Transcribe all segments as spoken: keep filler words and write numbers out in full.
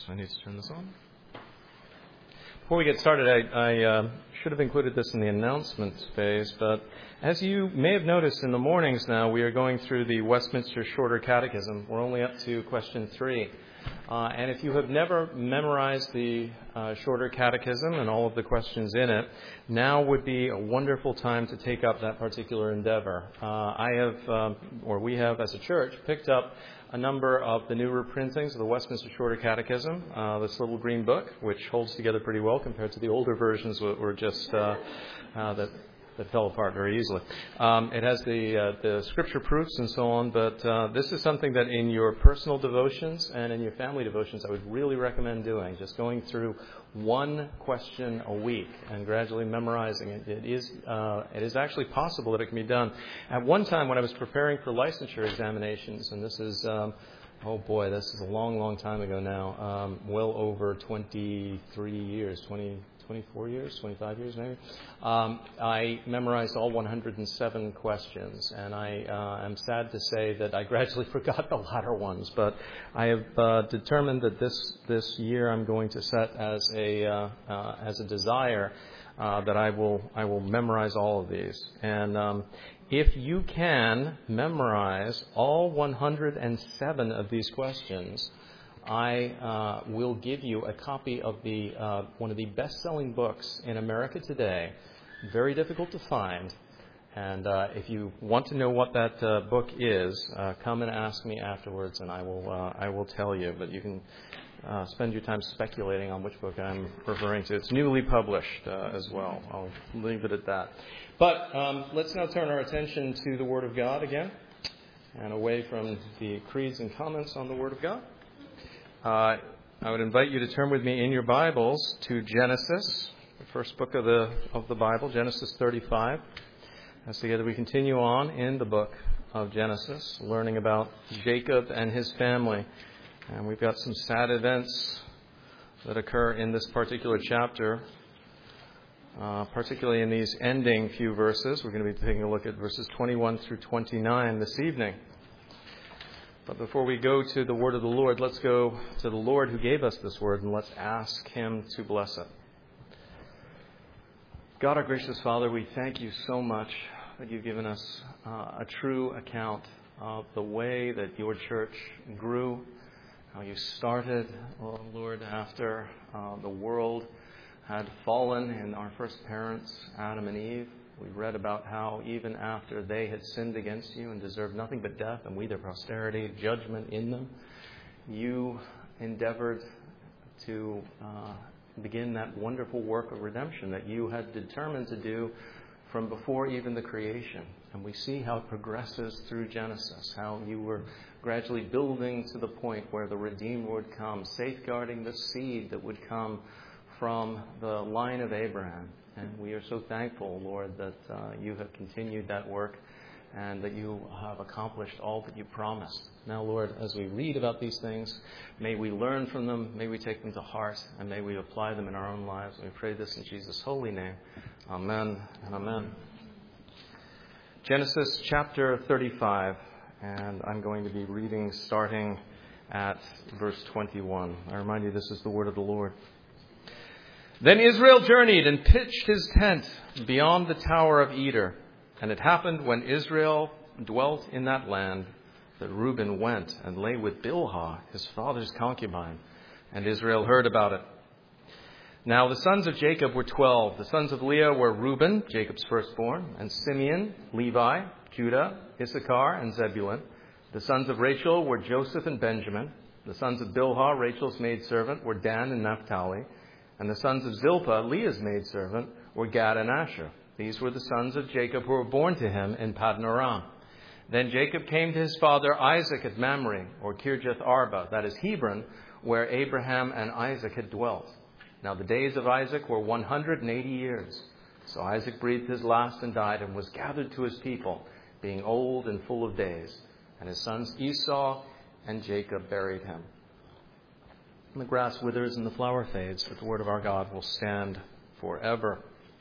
I need to turn this on. Before we get started, I, I uh, should have included this in the announcements phase, but as you may have noticed in the mornings now, we are going through the Westminster Shorter Catechism. We're only up to question three. Uh, and if you have never memorized the uh, Shorter Catechism and all of the questions in it, now would be a wonderful time to take up that particular endeavor. Uh, I have, um, or we have as a church, picked up a number of the newer printings of the Westminster Shorter Catechism, uh, this little green book, which holds together pretty well compared to the older versions that were just uh, uh, that. that fell apart very easily. Um, it has the uh, the scripture proofs and so on, but uh, this is something that in your personal devotions and in your family devotions I would really recommend doing, just going through one question a week and gradually memorizing it. It is, uh, it is actually possible that it can be done. At one time when I was preparing for licensure examinations, and this is, um, oh boy, this is a long, long time ago now, um, well over twenty-three years, twenty twenty-four years, twenty-five years maybe. Um, I memorized all one hundred seven questions, and I uh, am sad to say that I gradually forgot the latter ones. But I have uh, determined that this this year I'm going to set as a uh, uh, as a desire uh, that I will I will memorize all of these. And um, if you can memorize all one hundred seven of these questions, I uh, will give you a copy of the uh, one of the best-selling books in America today. Very difficult to find. And uh, if you want to know what that uh, book is, uh, come and ask me afterwards, and I will uh, I will tell you. But you can uh, spend your time speculating on which book I'm referring to. It's newly published uh, as well. I'll leave it at that. But um, let's now turn our attention to the Word of God again, and away from the creeds and comments on the Word of God. Uh, I would invite you to turn with me in your Bibles to Genesis, the first book of the of the Bible, Genesis thirty-five. As together we continue on in the book of Genesis, learning about Jacob and his family. And we've got some sad events that occur in this particular chapter, uh, particularly in these ending few verses. We're going to be taking a look at verses twenty-one through twenty-nine this evening. But before we go to the word of the Lord, let's go to the Lord who gave us this word, and let's ask him to bless it. God, our gracious Father, we thank you so much that you've given us uh, a true account of the way that your church grew, how you started, oh Lord, after uh, the world had fallen in our first parents, Adam and Eve. We read about how even after they had sinned against you and deserved nothing but death, and we their posterity, judgment in them, you endeavored to uh, begin that wonderful work of redemption that you had determined to do from before even the creation. And we see how it progresses through Genesis, how you were gradually building to the point where the Redeemer would come, safeguarding the seed that would come from the line of Abraham. And we are so thankful, Lord, that uh, you have continued that work and that you have accomplished all that you promised. Now, Lord, as we read about these things, may we learn from them, may we take them to heart, and may we apply them in our own lives. We pray this in Jesus' holy name. Amen and amen. Genesis chapter thirty-five, and I'm going to be reading starting at verse twenty-one. I remind you, this is the word of the Lord. Then Israel journeyed and pitched his tent beyond the Tower of Eder. And it happened when Israel dwelt in that land that Reuben went and lay with Bilhah, his father's concubine. And Israel heard about it. Now the sons of Jacob were twelve. The sons of Leah were Reuben, Jacob's firstborn, and Simeon, Levi, Judah, Issachar, and Zebulun. The sons of Rachel were Joseph and Benjamin. The sons of Bilhah, Rachel's maidservant, were Dan and Naphtali. And the sons of Zilpah, Leah's maidservant, were Gad and Asher. These were the sons of Jacob who were born to him in Paddan Aram. Then Jacob came to his father Isaac at Mamre, or Kirjath Arba, that is Hebron, where Abraham and Isaac had dwelt. Now the days of Isaac were one hundred eighty years. So Isaac breathed his last and died, and was gathered to his people, being old and full of days. And his sons Esau and Jacob buried him. And the grass withers and the flower fades, but the word of our God will stand forever.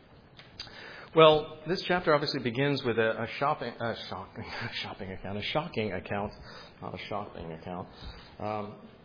Well, this chapter obviously begins with a, a shopping, a shocking, shopping account, a shocking account, not a shopping account, um,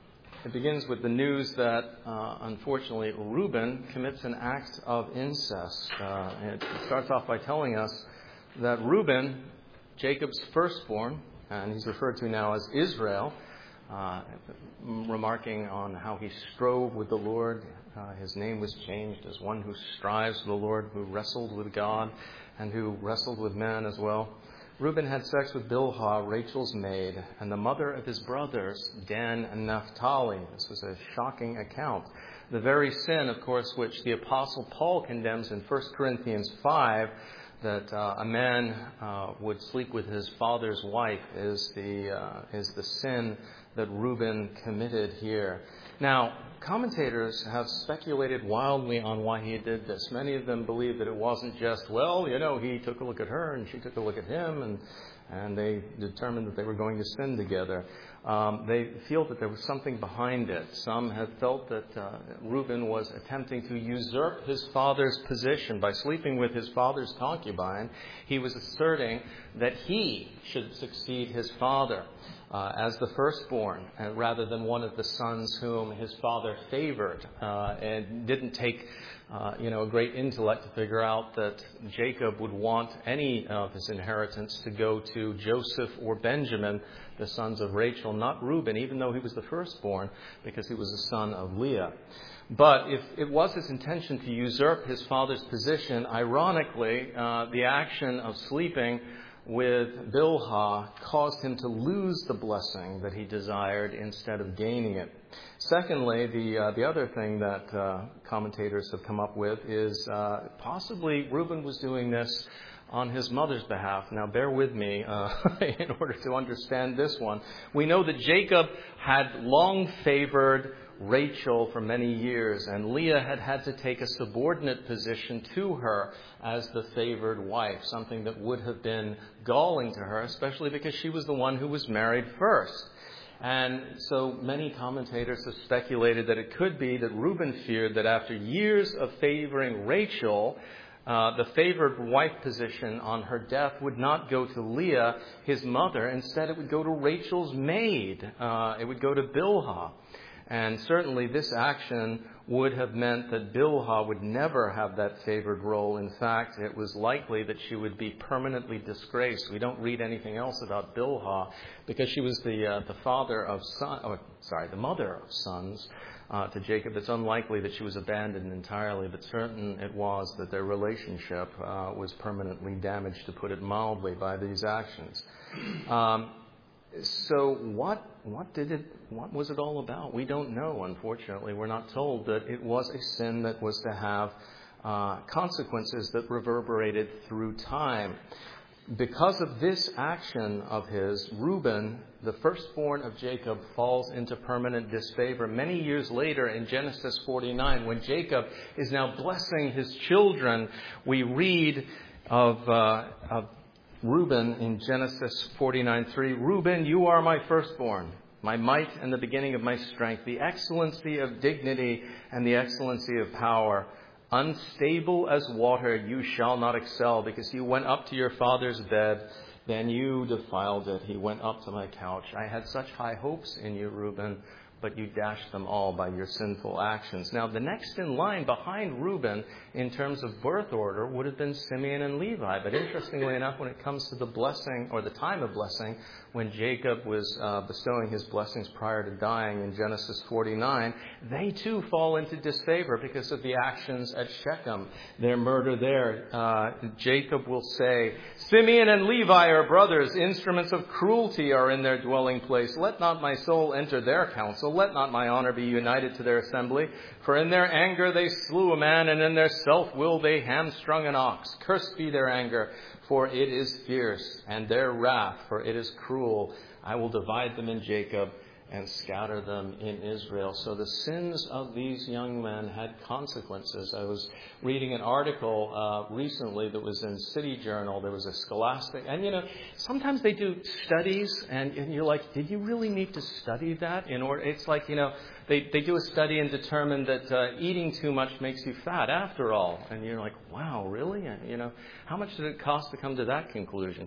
It begins with the news that, uh, unfortunately, Reuben commits an act of incest. Uh, it starts off by telling us that Reuben, Jacob's firstborn, and he's referred to now as Israel, uh, remarking on how he strove with the Lord. Uh, his name was changed as one who strives with the Lord, who wrestled with God, and who wrestled with man as well. Reuben had sex with Bilhah, Rachel's maid, and the mother of his brothers, Dan and Naphtali. This was a shocking account. The very sin, of course, which the Apostle Paul condemns in First Corinthians five, that uh, a man uh, would sleep with his father's wife, is the uh, is the sin that Reuben committed here. Now, commentators have speculated wildly on why he did this. Many of them believe that it wasn't just, well, you know, he took a look at her and she took a look at him, and and they determined that they were going to sin together. Um, they feel that there was something behind it. Some have felt that uh, Reuben was attempting to usurp his father's position by sleeping with his father's concubine. He was asserting that he should succeed his father uh, as the firstborn, uh, rather than one of the sons whom his father favored, uh, and didn't take Uh, you know, a great intellect to figure out that Jacob would want any of his inheritance to go to Joseph or Benjamin, the sons of Rachel, not Reuben, even though he was the firstborn, because he was the son of Leah. But if it was his intention to usurp his father's position, ironically, uh, the action of sleeping with Bilhah caused him to lose the blessing that he desired instead of gaining it. Secondly, the uh, the other thing that uh, commentators have come up with is uh, possibly Reuben was doing this on his mother's behalf. Now, bear with me uh, in order to understand this one. We know that Jacob had long favored Rachel for many years, and Leah had had to take a subordinate position to her as the favored wife, something that would have been galling to her, especially because she was the one who was married first. And so many commentators have speculated that it could be that Reuben feared that after years of favoring Rachel, uh, the favored wife position on her death would not go to Leah, his mother. Instead, it would go to Rachel's maid. Uh, it would go to Bilhah. And certainly this action would have meant that Bilhah would never have that favored role. In fact, it was likely that she would be permanently disgraced. We don't read anything else about Bilhah because she was the uh, the father of son, or sorry, the mother of sons uh, to Jacob. It's unlikely that she was abandoned entirely, but certain it was that their relationship uh, was permanently damaged, to put it mildly, by these actions. Um, So what what did it what was it all about? We don't know, unfortunately. We're not told that it was a sin that was to have uh, consequences that reverberated through time. Because of this action of his, Reuben, the firstborn of Jacob, falls into permanent disfavor. Many years later, in Genesis forty-nine, when Jacob is now blessing his children, we read of uh, of Reuben in Genesis forty-nine three, Reuben, you are my firstborn, my might and the beginning of my strength, the excellency of dignity and the excellency of power. Unstable as water, you shall not excel, because you went up to your father's bed, then you defiled it. He went up to my couch. I had such high hopes in you, Reuben, but you dashed them all by your sinful actions. Now, the next in line behind Reuben in terms of birth order would have been Simeon and Levi. But interestingly enough, when it comes to the blessing, or the time of blessing, when Jacob was uh, bestowing his blessings prior to dying in Genesis forty-nine, they too fall into disfavor because of the actions at Shechem, their murder there. Uh, Jacob will say, Simeon and Levi are brothers. Instruments of cruelty are in their dwelling place. Let not my soul enter their council. Let not my honor be united to their assembly. For in their anger they slew a man, and in their self-will they hamstrung an ox. Cursed be their anger, for it is fierce, and their wrath, for it is cruel. I will divide them in Jacob and scatter them in Israel. So the sins of these young men had consequences. I was reading an article uh, recently that was in City Journal. There was a scholastic, and you know, sometimes they do studies, and, and you're like, did you really need to study that? In order, it's like, you know, they, they do a study and determine that uh, eating too much makes you fat after all. And you're like, wow, really? And, you know, how much did it cost to come to that conclusion?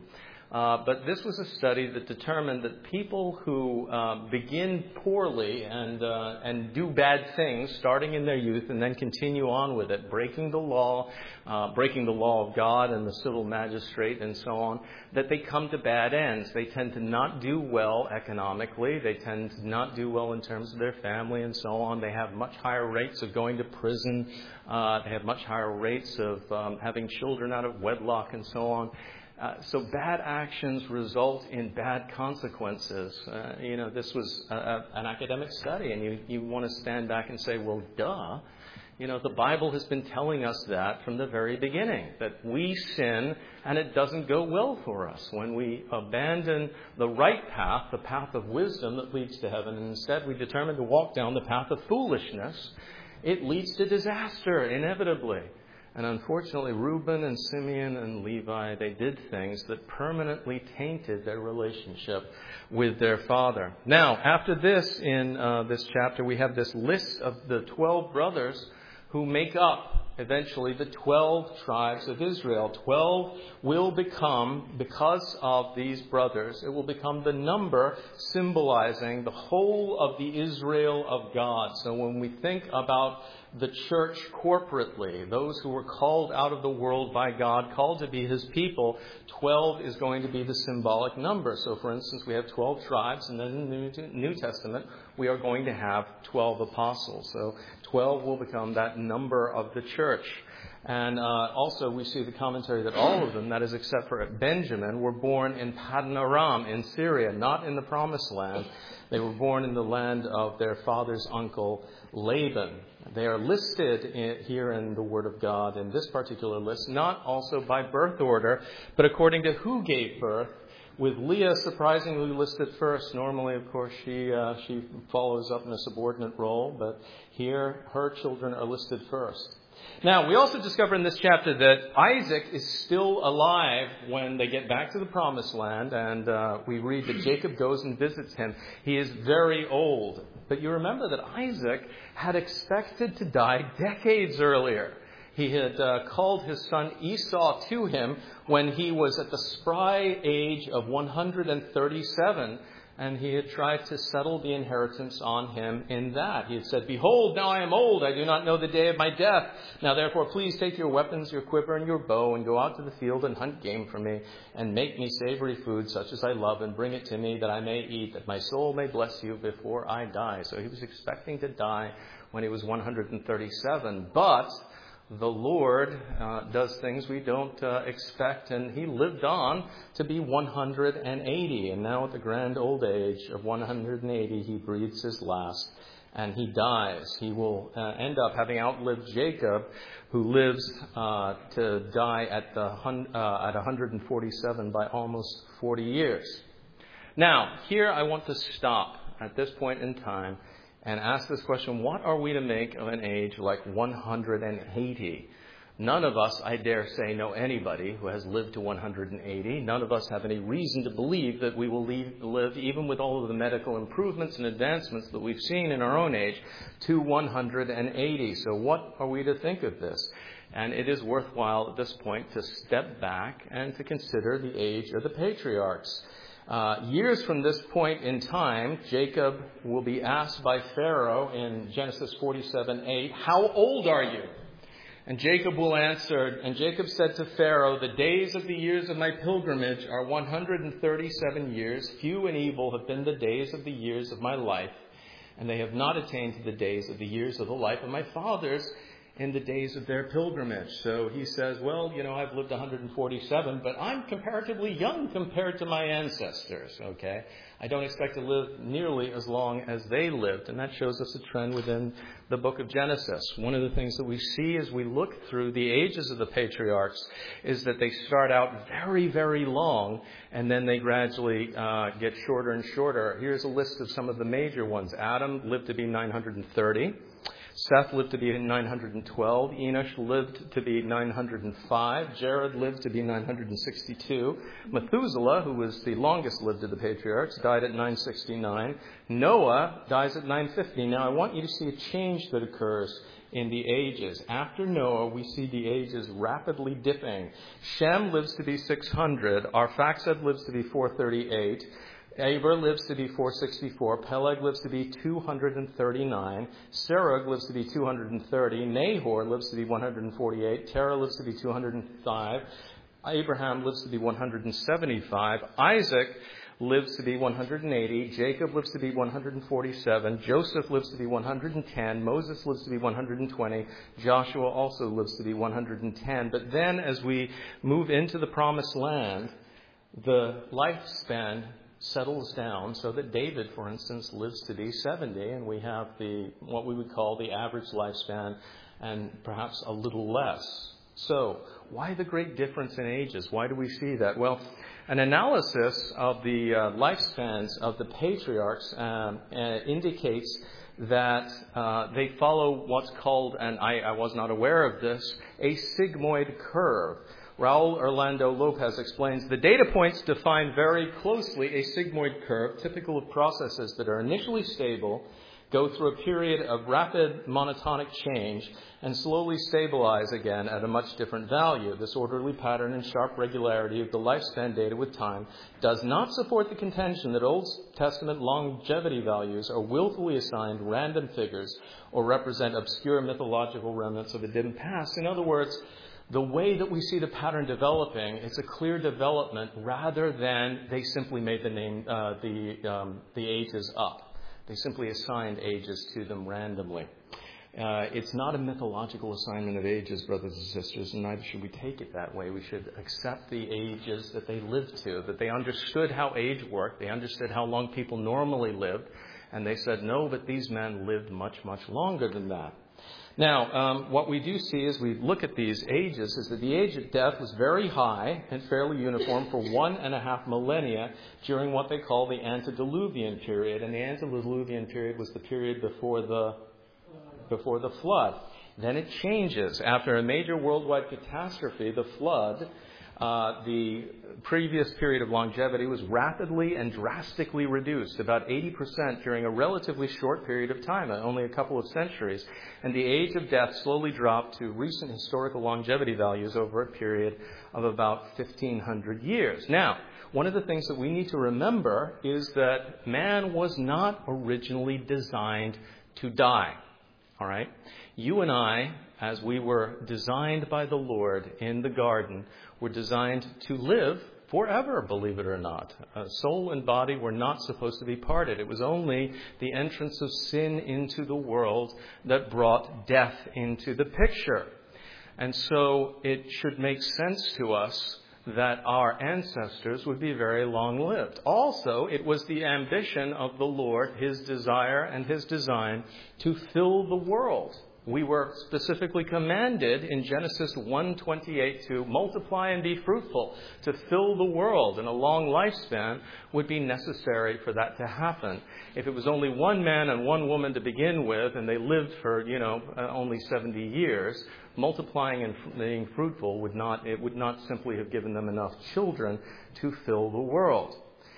Uh, but this was a study that determined that people who uh, begin poorly and uh, and do bad things starting in their youth and then continue on with it, breaking the law, uh, breaking the law of God and the civil magistrate and so on, that they come to bad ends. They tend to not do well economically. They tend to not do well in terms of their family and so on. They have much higher rates of going to prison. Uh, they have much higher rates of um, having children out of wedlock and so on. Uh, so bad actions result in bad consequences. Uh, you know, this was a, a, an academic study, and you, you want to stand back and say, well, duh. You know, the Bible has been telling us that from the very beginning, that we sin and it doesn't go well for us. When we abandon the right path, the path of wisdom that leads to heaven, and instead we determine to walk down the path of foolishness, it leads to disaster, inevitably. And unfortunately, Reuben and Simeon and Levi, they did things that permanently tainted their relationship with their father. Now, after this, in uh, this chapter, we have this list of the twelve brothers who make up eventually the twelve tribes of Israel. Twelve will become, because of these brothers, it will become the number symbolizing the whole of the Israel of God. So when we think about the church corporately, those who were called out of the world by God, called to be his people, twelve is going to be the symbolic number. So, for instance, we have twelve tribes, and then in the New Testament, we are going to have twelve apostles. So twelve will become that number of the church. And uh, also we see the commentary that all of them, that is except for Benjamin, were born in Paddan Aram in Syria, not in the Promised Land. They were born in the land of their father's uncle, Laban. They are listed in, here in the Word of God in this particular list, not also by birth order, but according to who gave birth, with Leah surprisingly listed first. Normally, of course, she uh, she follows up in a subordinate role, but here her children are listed first. Now, we also discover in this chapter that Isaac is still alive when they get back to the Promised Land, and uh, we read that Jacob goes and visits him. He is very old. But you remember that Isaac had expected to die decades earlier. He had uh, called his son Esau to him when he was at the spry age of one hundred thirty-seven, and he had tried to settle the inheritance on him in that. He had said, "Behold, now I am old, I do not know the day of my death. Now therefore please take your weapons, your quiver, and your bow, and go out to the field and hunt game for me, and make me savory food such as I love, and bring it to me that I may eat, that my soul may bless you before I die." So he was expecting to die when he was one hundred thirty-seven, but the Lord uh, does things we don't uh, expect, and he lived on to be one hundred eighty. And now at the grand old age of one hundred eighty, he breathes his last, and he dies. He will uh, end up having outlived Jacob, who lives uh, to die at, the uh, at one hundred forty-seven by almost forty years. Now, here I want to stop at this point in time and ask this question: what are we to make of an age like one hundred eighty? None of us, I dare say, know anybody who has lived to one hundred eighty. None of us have any reason to believe that we will leave, live, even with all of the medical improvements and advancements that we've seen in our own age, to one hundred eighty. So what are we to think of this? And it is worthwhile at this point to step back and to consider the age of the patriarchs. Uh, years from this point in time, Jacob will be asked by Pharaoh in Genesis forty-seven eight, "How old are you?" And Jacob will answer, and Jacob said to Pharaoh, "The days of the years of my pilgrimage are one hundred thirty-seven years. Few and evil have been the days of the years of my life, and they have not attained to the days of the years of the life of my fathers in the days of their pilgrimage." So he says, well, you know, I've lived one hundred forty-seven, but I'm comparatively young compared to my ancestors, okay? I don't expect to live nearly as long as they lived, and that shows us a trend within the book of Genesis. One of the things that we see as we look through the ages of the patriarchs is that they start out very, very long, and then they gradually uh, get shorter and shorter. Here's a list of some of the major ones. Adam lived to be nine hundred thirty. Seth lived to be nine hundred twelve. Enosh lived to be nine hundred five. Jared lived to be nine hundred sixty-two. Methuselah, who was the longest lived of the patriarchs, died at nine sixty-nine. Noah dies at nine fifty. Now, I want you to see a change that occurs in the ages. After Noah, we see the ages rapidly dipping. Shem lives to be six hundred. Arphaxad lives to be four thirty-eight. Eber lives to be four sixty-four. Peleg lives to be two hundred thirty-nine. Serug lives to be two hundred thirty. Nahor lives to be one hundred forty-eight. Terah lives to be two hundred five. Abraham lives to be one hundred seventy-five. Isaac lives to be one hundred eighty. Jacob lives to be one hundred forty-seven. Joseph lives to be one hundred ten. Moses lives to be one hundred twenty. Joshua also lives to be one hundred ten. But then as we move into the promised land, the lifespan settles down so that David, for instance, lives to be seventy, and we have the what we would call the average lifespan and perhaps a little less. So why the great difference in ages? Why do we see that? Well, an analysis of the uh, lifespans of the patriarchs um, uh, indicates that uh, they follow what's called, and I, I was not aware of this, a sigmoid curve. Raul Orlando Lopez explains, the data points define very closely a sigmoid curve, typical of processes that are initially stable, go through a period of rapid monotonic change, and slowly stabilize again at a much different value. This orderly pattern and sharp regularity of the lifespan data with time does not support the contention that Old Testament longevity values are willfully assigned random figures or represent obscure mythological remnants of a dim past. In other words, the way that we see the pattern developing, it's a clear development rather than they simply made the name, uh, the um, the ages up. They simply assigned ages to them randomly. Uh, it's not a mythological assignment of ages, brothers and sisters, and neither should we take it that way. We should accept the ages that they lived to, that they understood how age worked, they understood how long people normally lived, and they said, no, but these men lived much, much longer than that. Now, um, what we do see as we look at these ages is that the age of death was very high and fairly uniform for one and a half millennia during what they call the antediluvian period. And the antediluvian period was the period before the before the flood. Then it changes. After a major worldwide catastrophe, the flood, Uh, the previous period of longevity was rapidly and drastically reduced, about eighty percent during a relatively short period of time, only a couple of centuries. And the age of death slowly dropped to recent historical longevity values over a period of about fifteen hundred years. Now, one of the things that we need to remember is that man was not originally designed to die. All right? You and I, as we were designed by the Lord in the garden, were designed to live forever, believe it or not. Uh, soul and body were not supposed to be parted. It was only the entrance of sin into the world that brought death into the picture. And so it should make sense to us that our ancestors would be very long-lived. Also, it was the ambition of the Lord, his desire and his design, to fill the world. We were specifically commanded in Genesis one twenty-eight to multiply and be fruitful, to fill the world, and a long lifespan would be necessary for that to happen. If it was only one man and one woman to begin with, and they lived for, you know, uh, only seventy years, multiplying and being fruitful would not, it would not simply have given them enough children to fill the world.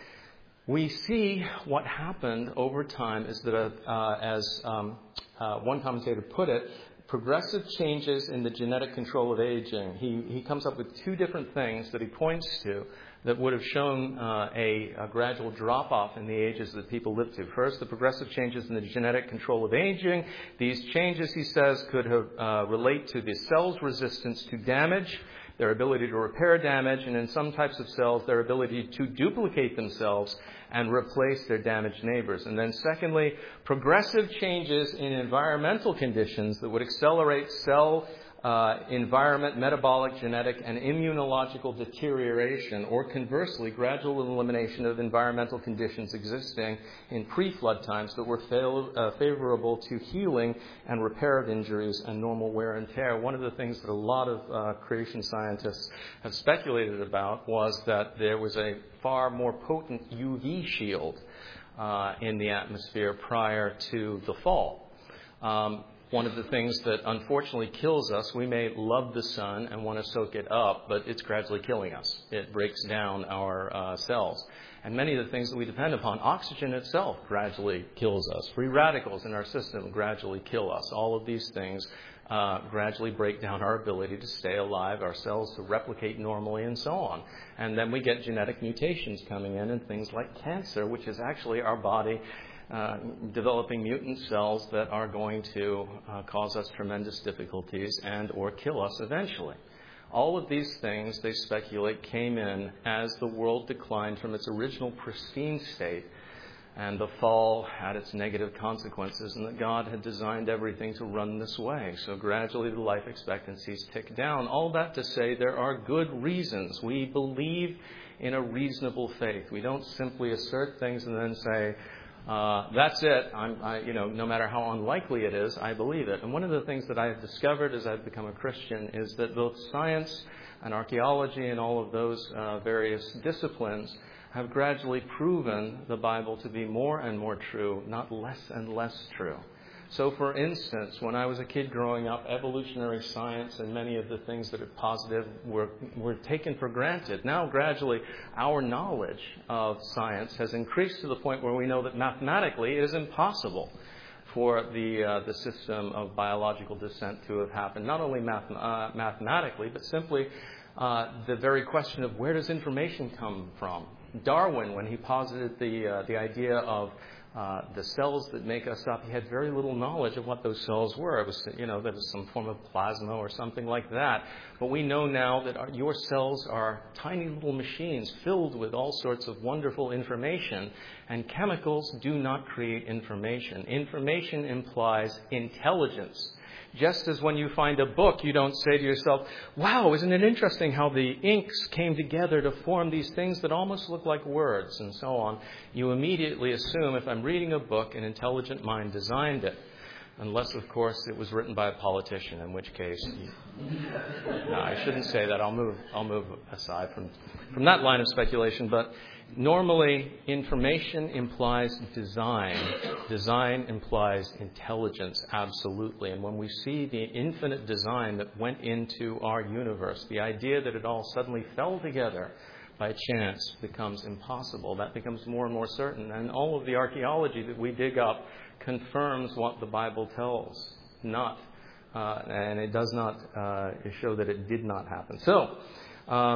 We see what happened over time is that, uh, as um, uh, one commentator put it, progressive changes in the genetic control of aging. He, he comes up with two different things that he points to that would have shown uh, a, a gradual drop-off in the ages that people lived to. First, the progressive changes in the genetic control of aging. These changes, he says, could have, uh, relate to the cell's resistance to damage, their ability to repair damage, and in some types of cells, their ability to duplicate themselves and replace their damaged neighbors. And then secondly, progressive changes in environmental conditions that would accelerate cell uh, environment, metabolic, genetic, and immunological deterioration, or conversely, gradual elimination of environmental conditions existing in pre-flood times that were fail, uh, favorable to healing and repair of injuries and normal wear and tear. One of the things that a lot of uh, creation scientists have speculated about was that there was a far more potent U V shield uh, in the atmosphere prior to the fall. Um, one of the things that unfortunately kills us. We may love the sun and want to soak it up, but it's gradually killing us. It breaks down our uh, cells. And many of the things that we depend upon, oxygen itself gradually kills us. Free radicals in our system gradually kill us. All of these things uh, gradually break down our ability to stay alive, our cells to replicate normally, and so on. And then we get genetic mutations coming in and things like cancer, which is actually our body Uh, developing mutant cells that are going to uh, cause us tremendous difficulties and or kill us eventually. All of these things, they speculate, came in as the world declined from its original pristine state, and the fall had its negative consequences, and that God had designed everything to run this way. So gradually the life expectancies tick down. All that to say there are good reasons. We believe in a reasonable faith. We don't simply assert things and then say, Uh, that's it. I'm, I, you know, no matter how unlikely it is, I believe it. And one of the things that I have discovered as I've become a Christian is that both science and archaeology and all of those uh, various disciplines have gradually proven the Bible to be more and more true, not less and less true. So, for instance, when I was a kid growing up, evolutionary science and many of the things that are positive were, were taken for granted. Now, gradually, our knowledge of science has increased to the point where we know that mathematically it is impossible for the uh, the system of biological descent to have happened. Not only math, uh, mathematically, but simply uh, the very question of where does information come from. Darwin, when he posited the uh, the idea of Uh, the cells that make us up, he had very little knowledge of what those cells were. It was, you know, there was some form of plasma or something like that. But we know now that our, your cells are tiny little machines filled with all sorts of wonderful information, and chemicals do not create information. Information implies intelligence. Just as when you find a book, you don't say to yourself, wow, isn't it interesting how the inks came together to form these things that almost look like words, and so on. You immediately assume, if I'm reading a book, an intelligent mind designed it. Unless, of course, it was written by a politician, in which case... You, no, I shouldn't say that. I'll move, I'll move aside from, from that line of speculation. But normally, information implies design. Design implies intelligence, absolutely. And when we see the infinite design that went into our universe, the idea that it all suddenly fell together by chance becomes impossible. That becomes more and more certain. And all of the archaeology that we dig up confirms what the Bible tells, not, uh, and it does not uh, show that it did not happen. So, um,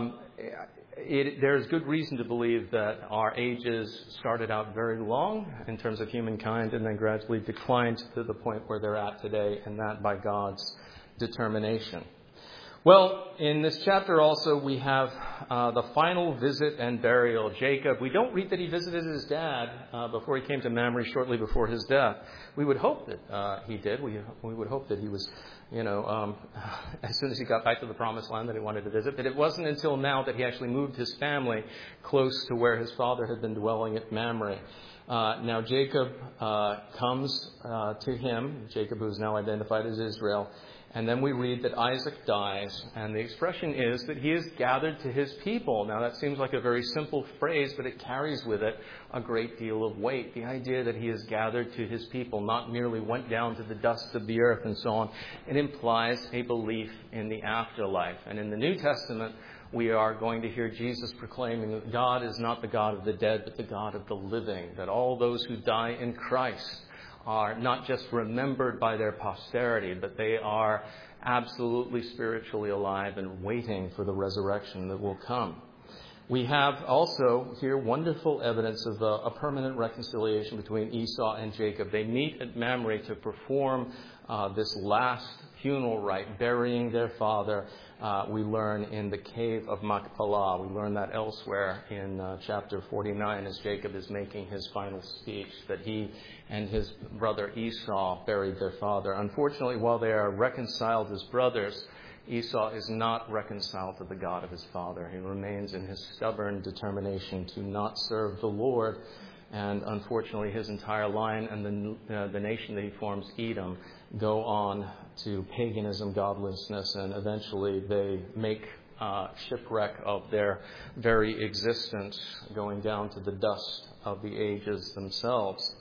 It, there's good reason to believe that our ages started out very long in terms of humankind and then gradually declined to the point where they're at today, and that by God's determination. Well, in this chapter also we have uh, the final visit and burial. Jacob, we don't read that he visited his dad uh, before he came to Mamre shortly before his death. We would hope that uh, he did. We, we would hope that he was, you know, um, as soon as he got back to the promised land that he wanted to visit. But it wasn't until now that he actually moved his family close to where his father had been dwelling at Mamre. Uh, now Jacob uh, comes uh, to him, Jacob who is now identified as Israel, and then we read that Isaac dies, and the expression is that he is gathered to his people. Now that seems like a very simple phrase, but it carries with it a great deal of weight. The idea that he is gathered to his people, not merely went down to the dust of the earth and so on. It implies a belief in the afterlife. And in the New Testament, we are going to hear Jesus proclaiming that God is not the God of the dead, but the God of the living, that all those who die in Christ are not just remembered by their posterity, but they are absolutely spiritually alive and waiting for the resurrection that will come. We have also here wonderful evidence of a, a permanent reconciliation between Esau and Jacob. They meet at Mamre to perform uh, this last funeral rite, burying their father. Uh, we learn in the cave of Machpelah. We learn that elsewhere in uh, chapter forty-nine as Jacob is making his final speech, that he and his brother Esau buried their father. Unfortunately, while they are reconciled as brothers, Esau is not reconciled to the God of his father. He remains in his stubborn determination to not serve the Lord. And unfortunately, his entire line and the, uh, the nation that he forms, Edom, go on to paganism, godlessness, and eventually they make uh, shipwreck of their very existence, going down to the dust of the ages themselves.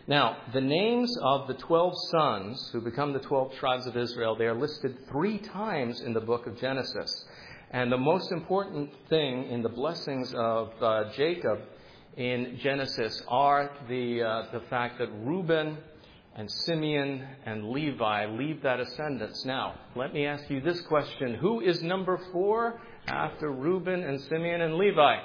Now, the names of the twelve sons who become the twelve tribes of Israel, they are listed three times in the book of Genesis. And the most important thing in the blessings of uh, Jacob in Genesis are the uh, the fact that Reuben and Simeon and Levi leave that ascendance. Now, let me ask you this question. Who is number four after Reuben and Simeon and Levi?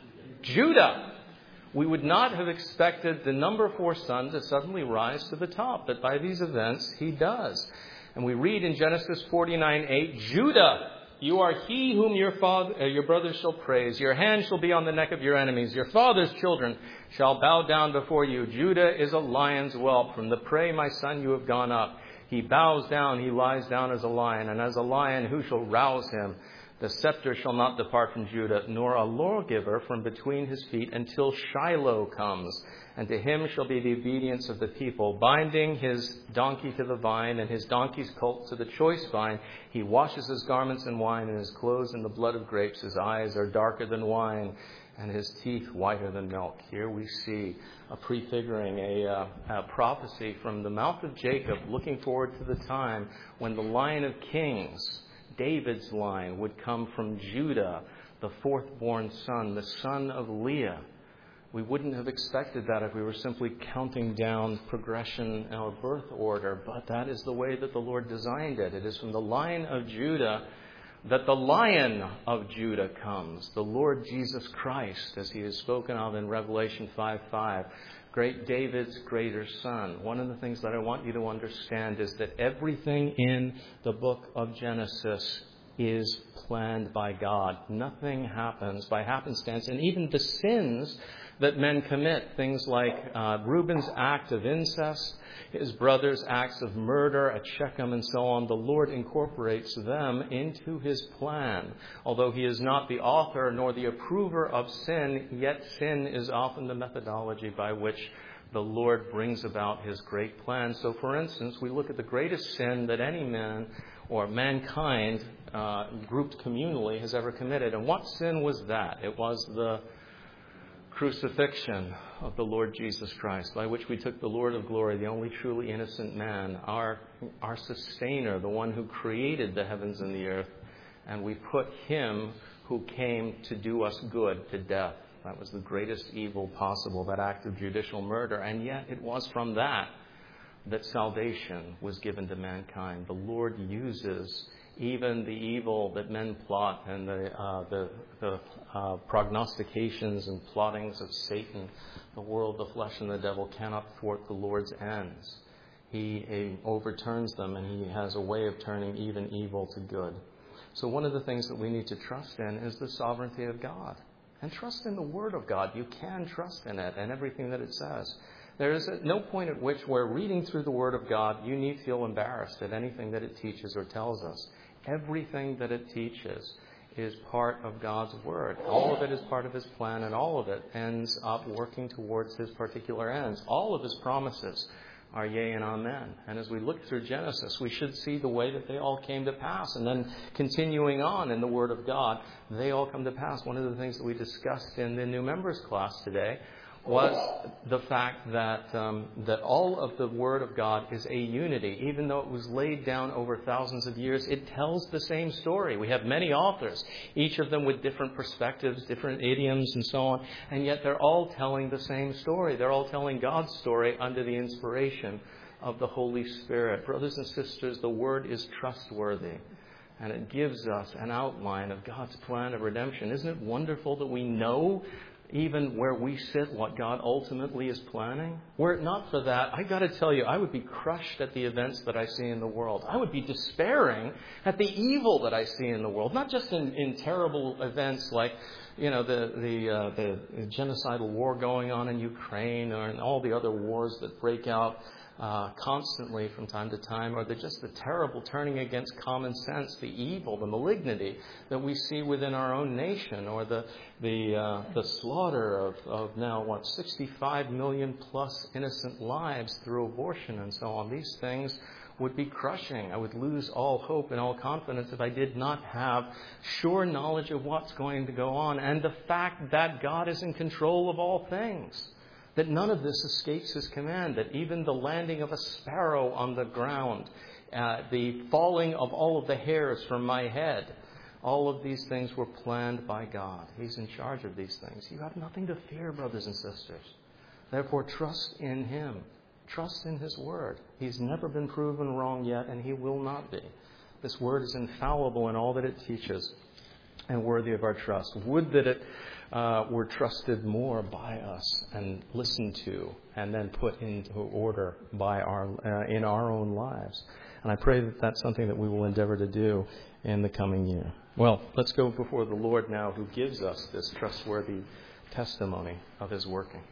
Judah. We would not have expected the number four son to suddenly rise to the top, but by these events he does. And we read in Genesis forty-nine eight, Judah, you are he whom your father, uh, your brothers shall praise. Your hand shall be on the neck of your enemies. Your father's children shall bow down before you. Judah is a lion's whelp. From the prey, my son, you have gone up. He bows down, he lies down as a lion. And as a lion, who shall rouse him? The scepter shall not depart from Judah, nor a lawgiver from between his feet until Shiloh comes. And to him shall be the obedience of the people, binding his donkey to the vine and his donkey's colt to the choice vine. He washes his garments in wine and his clothes in the blood of grapes. His eyes are darker than wine and his teeth whiter than milk. Here we see a prefiguring, a, uh, a prophecy from the mouth of Jacob looking forward to the time when the Lion of Kings, David's line, would come from Judah, the fourth-born son, the son of Leah. We wouldn't have expected that if we were simply counting down progression or birth order, but that is the way that the Lord designed it. It is from the line of Judah that the Lion of Judah comes, the Lord Jesus Christ, as he is spoken of in Revelation five five. Great David's greater son. One of the things that I want you to understand is that everything in the book of Genesis is planned by God. Nothing happens by happenstance. And even the sins that men commit, things like uh, Reuben's act of incest, his brother's acts of murder at Shechem and so on, the Lord incorporates them into his plan. Although he is not the author nor the approver of sin, yet sin is often the methodology by which the Lord brings about his great plan. So, for instance, we look at the greatest sin that any man or mankind, uh, grouped communally, has ever committed. And what sin was that? It was the crucifixion of the Lord Jesus Christ, by which we took the Lord of glory, the only truly innocent man, our our sustainer, the one who created the heavens and the earth, and we put him who came to do us good to death. That was the greatest evil possible, that act of judicial murder. And yet it was from that that salvation was given to mankind. The Lord uses even the evil that men plot and the uh, the, the uh, prognostications and plottings of Satan, the world, the flesh, and the devil cannot thwart the Lord's ends. He uh, overturns them, and he has a way of turning even evil to good. So one of the things that we need to trust in is the sovereignty of God. And trust in the Word of God. You can trust in it and everything that it says. There is no point at which where reading through the Word of God, you need feel embarrassed at anything that it teaches or tells us. Everything that it teaches is part of God's Word. All of it is part of His plan, and all of it ends up working towards His particular ends. All of His promises are yea and amen. And as we look through Genesis, we should see the way that they all came to pass. And then continuing on in the Word of God, they all come to pass. One of the things that we discussed in the new members class today was the fact that um, that all of the Word of God is a unity. Even though it was laid down over thousands of years, it tells the same story. We have many authors, each of them with different perspectives, different idioms and so on, and yet they're all telling the same story. They're all telling God's story under the inspiration of the Holy Spirit. Brothers and sisters, the Word is trustworthy, and it gives us an outline of God's plan of redemption. Isn't it wonderful that we know even where we sit, what God ultimately is planning? Were it not for that, I got to tell you, I would be crushed at the events that I see in the world. I would be despairing at the evil that I see in the world, not just in, in terrible events like, you know, the the, uh, the genocidal war going on in Ukraine, or in all the other wars that break out Uh, constantly from time to time, or the, just the terrible turning against common sense, the evil, the malignity that we see within our own nation, or the the uh, the slaughter of, of now what sixty-five million plus innocent lives through abortion and so on. These things would be crushing. I would lose all hope and all confidence if I did not have sure knowledge of what's going to go on, and the fact that God is in control of all things. that none of this escapes his command, that even the landing of a sparrow on the ground, uh, the falling of all of the hairs from my head, all of these things were planned by God. He's in charge of these things. You have nothing to fear, brothers and sisters. Therefore, trust in him. Trust in his word. He's never been proven wrong yet, and he will not be. This word is infallible in all that it teaches and worthy of our trust. Would that it uh, were trusted more by us and listened to and then put into order by our uh, in our own lives. And I pray that that's something that we will endeavor to do in the coming year. Well, let's go before the Lord now, who gives us this trustworthy testimony of his working.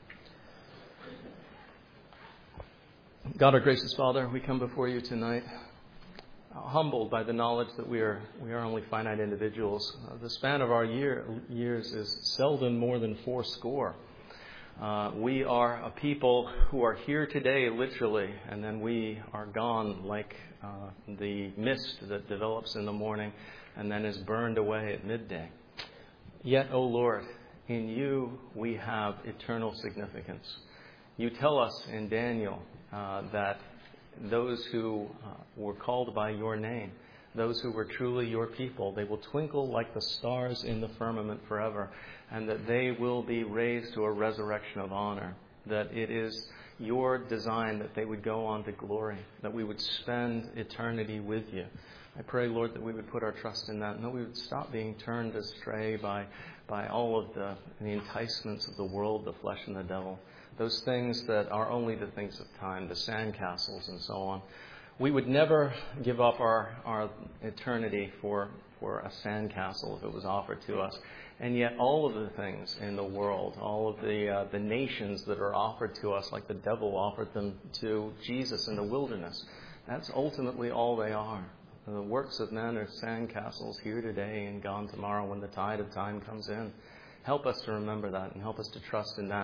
God, our gracious Father, we come before you tonight, humbled by the knowledge that we are we are only finite individuals. Uh, the span of our year, years is seldom more than four score. Uh, we are a people who are here today, literally, and then we are gone like uh, the mist that develops in the morning and then is burned away at midday. Yet, O Lord, in you we have eternal significance. You tell us in Daniel uh, that those who uh, were called by your name, those who were truly your people, they will twinkle like the stars in the firmament forever, and that they will be raised to a resurrection of honor, that it is your design that they would go on to glory, that we would spend eternity with you. I pray, Lord, that we would put our trust in that, and that we would stop being turned astray by, by all of the, the enticements of the world, the flesh and the devil. Those things that are only the things of time, the sandcastles and so on. We would never give up our, our eternity for, for a sandcastle if it was offered to us. And yet all of the things in the world, all of the, uh, the nations that are offered to us, like the devil offered them to Jesus in the wilderness, that's ultimately all they are. The works of men are sandcastles here today and gone tomorrow when the tide of time comes in. Help us to remember that and help us to trust in that.